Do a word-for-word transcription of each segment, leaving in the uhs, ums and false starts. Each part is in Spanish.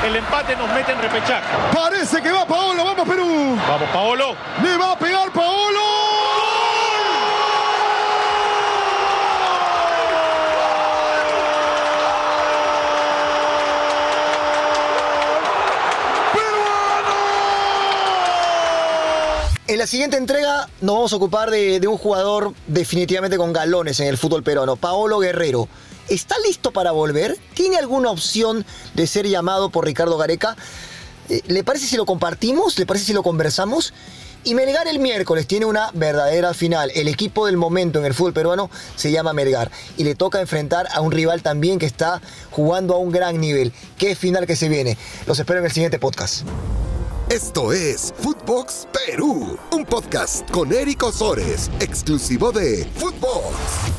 el empate nos mete en repechaje. Parece que va Paolo, vamos Perú. Vamos, Paolo. Le va a pegar Paolo. En la siguiente entrega nos vamos a ocupar de, de un jugador definitivamente con galones en el fútbol peruano, Paolo Guerrero. ¿Está listo para volver? ¿Tiene alguna opción de ser llamado por Ricardo Gareca? Eh, ¿Le parece si lo compartimos? ¿Le parece si lo conversamos? Y Melgar el miércoles tiene una verdadera final. El equipo del momento en el fútbol peruano se llama Melgar. Y le toca enfrentar a un rival también que está jugando a un gran nivel. ¿Qué final que se viene? Los espero en el siguiente podcast. Esto es Footbox Perú, un podcast con Eric Osores, exclusivo de Footbox.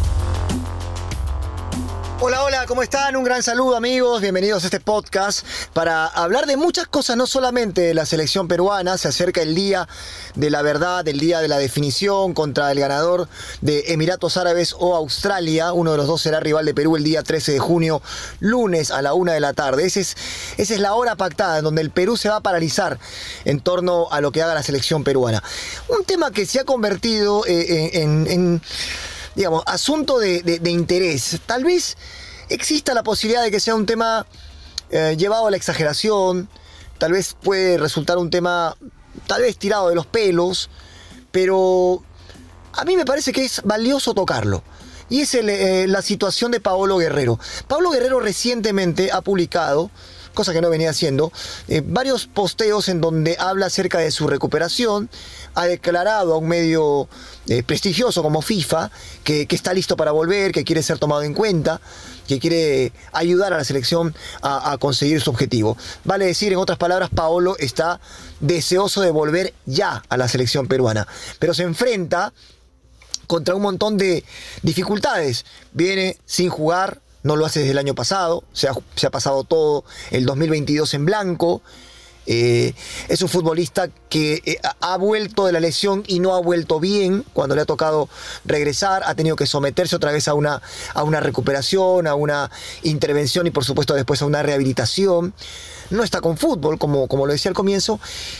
Hola, hola, ¿cómo están? Un gran saludo, amigos. Bienvenidos a este podcast para hablar de muchas cosas, no solamente de la selección peruana. Se acerca el día de la verdad, el día de la definición contra el ganador de Emiratos Árabes o Australia. Uno de los dos será rival de Perú el día trece de junio, lunes a la una de la tarde. Ese es, esa es la hora pactada en donde el Perú se va a paralizar en torno a lo que haga la selección peruana. Un tema que se ha convertido eh, en... en digamos, asunto de, de, de interés. Tal vez exista la posibilidad de que sea un tema eh, llevado a la exageración, tal vez puede resultar un tema tal vez tirado de los pelos, pero a mí me parece que es valioso tocarlo. Y es el, eh, la situación de Paolo Guerrero. Paolo Guerrero recientemente ha publicado, cosa que no venía haciendo, eh, varios posteos en donde habla acerca de su recuperación. Ha declarado a un medio eh, prestigioso como FIFA que, que está listo para volver, que quiere ser tomado en cuenta, que quiere ayudar a la selección a, a conseguir su objetivo. Vale decir, en otras palabras, Paolo está deseoso de volver ya a la selección peruana, pero se enfrenta contra un montón de dificultades. Viene sin jugar, no lo hace desde el año pasado, se ha, se ha pasado todo el dos mil veintidós en blanco. Eh, es un futbolista que eh, ha vuelto de la lesión y no ha vuelto bien cuando le ha tocado regresar, ha tenido que someterse otra vez a una, a una recuperación, a una intervención y por supuesto después a una rehabilitación. No está con fútbol, como, como lo decía al comienzo,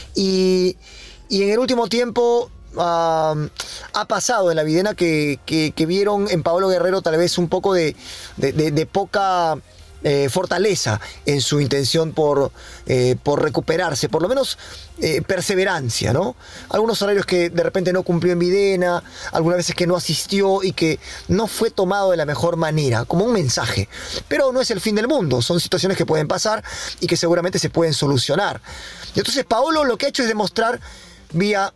y, y en el último tiempo uh, ha pasado en la videna que, que, que vieron en Paolo Guerrero tal vez un poco de, de, de, de poca... Eh, fortaleza en su intención por, eh, por recuperarse, por lo menos eh, perseverancia, ¿no? Algunos horarios que de repente no cumplió en Videna, algunas veces que no asistió y que no fue tomado de la mejor manera, como un mensaje. Pero no es el fin del mundo, son situaciones que pueden pasar y que seguramente se pueden solucionar. Y entonces Paolo lo que ha hecho es demostrar vía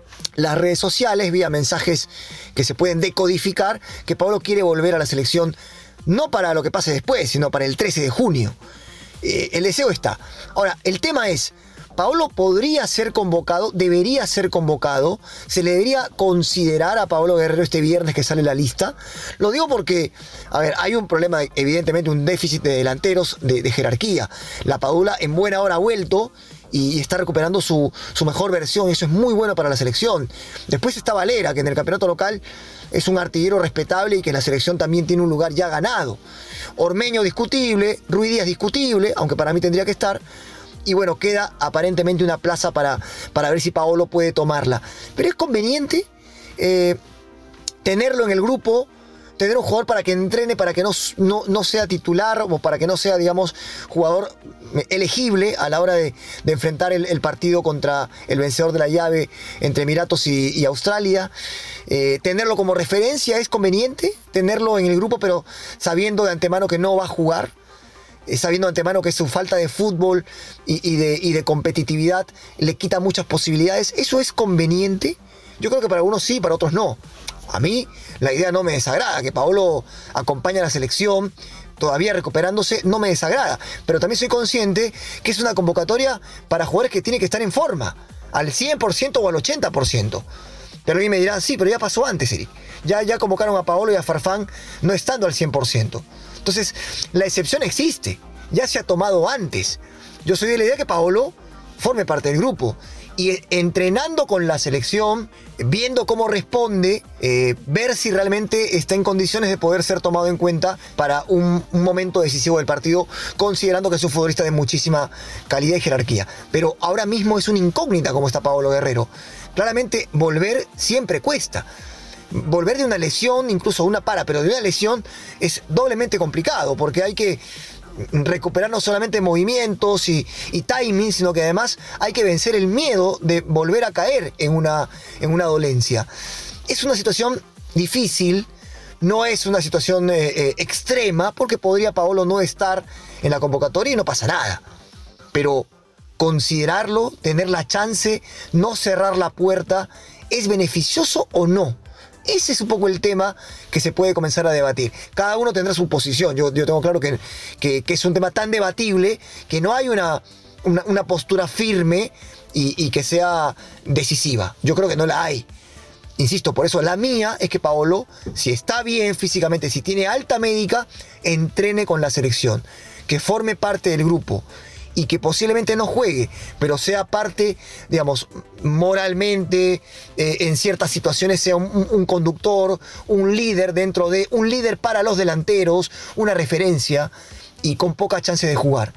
las redes sociales, vía mensajes que se pueden decodificar, que Paolo quiere volver a la selección. No para lo que pase después, sino para el trece de junio. Eh, el deseo está. Ahora, el tema es, Paolo podría ser convocado, debería ser convocado, se le debería considerar a Paolo Guerrero este viernes que sale la lista. Lo digo porque, a ver, hay un problema, evidentemente un déficit de delanteros de, de jerarquía. La Padula en buena hora ha vuelto y está recuperando su, su mejor versión, eso es muy bueno para la selección. Después está Valera, que en el campeonato local es un artillero respetable y que en la selección también tiene un lugar ya ganado. Ormeño discutible, Ruiz Díaz discutible, aunque para mí tendría que estar. Y bueno, queda aparentemente una plaza para, para ver si Paolo puede tomarla. Pero es conveniente eh, tenerlo en el grupo, tener un jugador para que entrene, para que no, no, no sea titular o para que no sea, digamos, jugador elegible a la hora de, de enfrentar el, el partido contra el vencedor de la llave entre Emiratos y, y Australia. Eh, tenerlo como referencia es conveniente, tenerlo en el grupo, pero sabiendo de antemano que no va a jugar, eh, sabiendo de antemano que su falta de fútbol y, y, de, y de competitividad le quita muchas posibilidades. ¿Eso es conveniente? Yo creo que para algunos sí, para otros no. A mí la idea no me desagrada, que Paolo acompañe a la selección, todavía recuperándose, no me desagrada. Pero también soy consciente que es una convocatoria para jugadores que tienen que estar en forma, al cien por ciento o al ochenta por ciento. Pero a mí me dirán, sí, pero ya pasó antes, Eric. Ya, ya convocaron a Paolo y a Farfán no estando al cien por ciento. Entonces, la excepción existe, ya se ha tomado antes. Yo soy de la idea que Paolo forme parte del grupo y entrenando con la selección, viendo cómo responde, eh, ver si realmente está en condiciones de poder ser tomado en cuenta para un, un momento decisivo del partido, considerando que es un futbolista de muchísima calidad y jerarquía. Pero ahora mismo es una incógnita cómo está Paolo Guerrero. Claramente volver siempre cuesta. Volver de una lesión, incluso una para, pero de una lesión es doblemente complicado, porque hay que recuperar no solamente movimientos y, y timing, sino que además hay que vencer el miedo de volver a caer en una, en una dolencia. Es una situación difícil, no es una situación eh, eh, extrema, porque podría Paolo no estar en la convocatoria y no pasa nada. Pero considerarlo, tener la chance, no cerrar la puerta, ¿es beneficioso o no? Ese es un poco el tema que se puede comenzar a debatir. Cada uno tendrá su posición. Yo, yo tengo claro que, que, que es un tema tan debatible que no hay una, una, una postura firme y, y que sea decisiva. Yo creo que no la hay. Insisto, por eso la mía es que Paolo, si está bien físicamente, si tiene alta médica, entrene con la selección, que forme parte del grupo. Y que posiblemente no juegue, pero sea parte, digamos, moralmente, eh, en ciertas situaciones sea un, un conductor, un líder dentro de, un líder para los delanteros, una referencia, y con poca chance de jugar.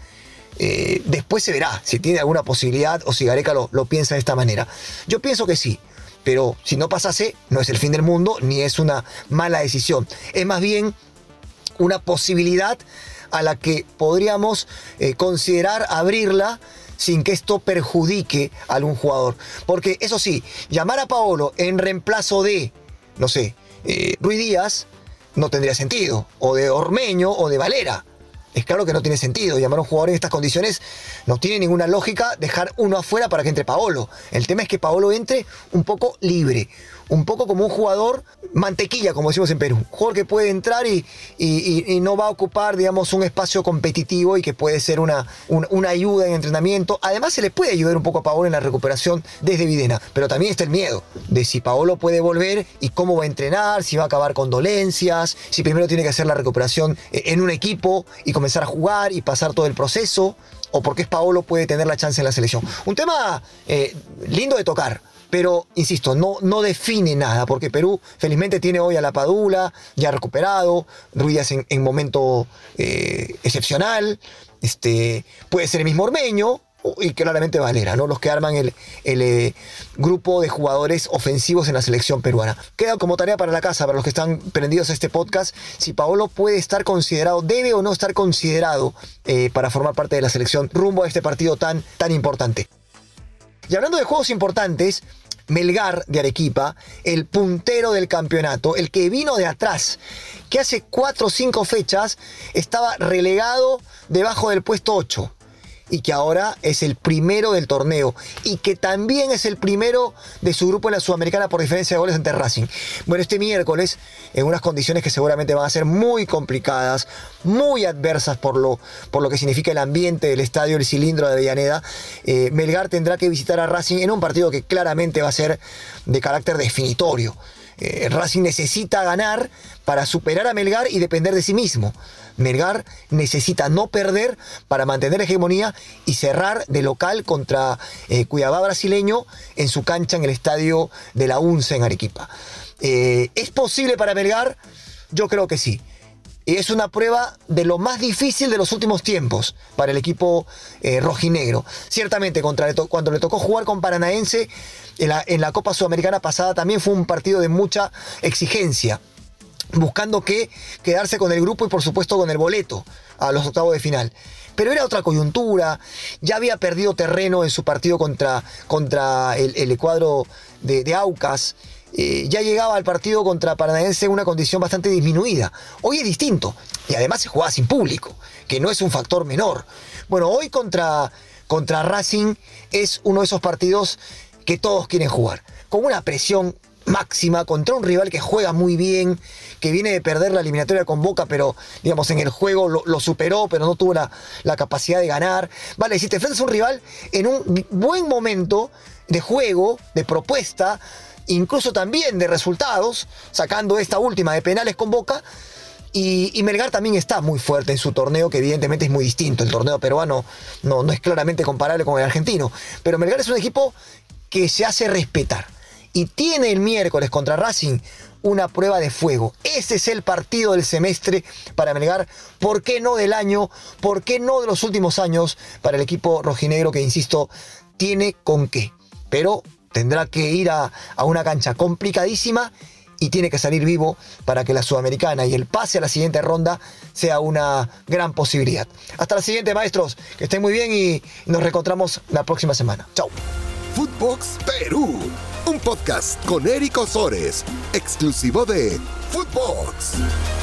Eh, después se verá si tiene alguna posibilidad o si Gareca lo, lo piensa de esta manera. Yo pienso que sí, pero si no pasase, no es el fin del mundo, ni es una mala decisión. Es más bien una posibilidad a la que podríamos eh, considerar abrirla sin que esto perjudique a algún jugador. Porque eso sí, llamar a Paolo en reemplazo de, no sé, eh, Ruiz Díaz, no tendría sentido, o de Ormeño o de Valera. Es claro que no tiene sentido. Llamar a un jugador en estas condiciones no tiene ninguna lógica dejar uno afuera para que entre Paolo. El tema es que Paolo entre un poco libre, un poco como un jugador mantequilla, como decimos en Perú. Un jugador que puede entrar y, y, y no va a ocupar, digamos, un espacio competitivo y que puede ser una, una, una ayuda en entrenamiento. Además, se le puede ayudar un poco a Paolo en la recuperación desde Videna. Pero también está el miedo de si Paolo puede volver y cómo va a entrenar, si va a acabar con dolencias, si primero tiene que hacer la recuperación en un equipo y comenzar a jugar y pasar todo el proceso, o porque es Paolo puede tener la chance en la selección. Un tema eh, lindo de tocar, pero insisto, no, no define nada, porque Perú felizmente tiene hoy a la Padula, ya recuperado, Ruiz Díaz en, en momento eh, excepcional, este, puede ser el mismo Ormeño, y claramente Valera, ¿no? Los que arman el, el eh, grupo de jugadores ofensivos en la selección peruana. Queda como tarea para la casa, para los que están prendidos a este podcast, si Paolo puede estar considerado, debe o no estar considerado eh, para formar parte de la selección rumbo a este partido tan, tan importante. Y hablando de juegos importantes, Melgar de Arequipa, el puntero del campeonato, el que vino de atrás, que hace cuatro o cinco fechas estaba relegado debajo del puesto ocho. Y que ahora es el primero del torneo. Y que también es el primero de su grupo en la Sudamericana por diferencia de goles ante Racing. Bueno, este miércoles, en unas condiciones que seguramente van a ser muy complicadas, muy adversas por lo, por lo que significa el ambiente del estadio El Cilindro de Avellaneda, eh, Melgar tendrá que visitar a Racing en un partido que claramente va a ser de carácter definitorio. Eh, Racing necesita ganar para superar a Melgar y depender de sí mismo. Melgar necesita no perder para mantener la hegemonía y cerrar de local contra eh, Cuiabá brasileño en su cancha en el estadio de la UNCE en Arequipa. Eh, ¿Es posible para Melgar? Yo creo que sí. Es una prueba de lo más difícil de los últimos tiempos para el equipo eh, rojinegro. Ciertamente, contra, cuando le tocó jugar con Paranaense en la, en la Copa Sudamericana pasada, también fue un partido de mucha exigencia, buscando que quedarse con el grupo y por supuesto con el boleto a los octavos de final. Pero era otra coyuntura, ya había perdido terreno en su partido contra, contra el, el cuadro de, de Aucas. Eh, ya llegaba al partido contra Paranaense en una condición bastante disminuida. Hoy es distinto y además se jugaba sin público, que no es un factor menor. Bueno, hoy contra, contra Racing es uno de esos partidos que todos quieren jugar, con una presión máxima contra un rival que juega muy bien, que viene de perder la eliminatoria con Boca, pero digamos en el juego lo, lo superó, pero no tuvo la, la capacidad de ganar. Vale, si te enfrentas a un rival en un buen momento de juego, de propuesta, incluso también de resultados, sacando esta última de penales con Boca, y, y Melgar también está muy fuerte en su torneo, que evidentemente es muy distinto. El torneo peruano no, no es claramente comparable con el argentino, pero Melgar es un equipo que se hace respetar. Y tiene el miércoles contra Racing una prueba de fuego. Ese es el partido del semestre para Melgar. ¿Por qué no del año? ¿Por qué no de los últimos años para el equipo rojinegro que, insisto, tiene con qué? Pero tendrá que ir a, a una cancha complicadísima y tiene que salir vivo para que la Sudamericana y el pase a la siguiente ronda sea una gran posibilidad. Hasta la siguiente, maestros. Que estén muy bien y nos reencontramos la próxima semana. Chau. Footbox Perú, un podcast con Eric Osores, exclusivo de Footbox.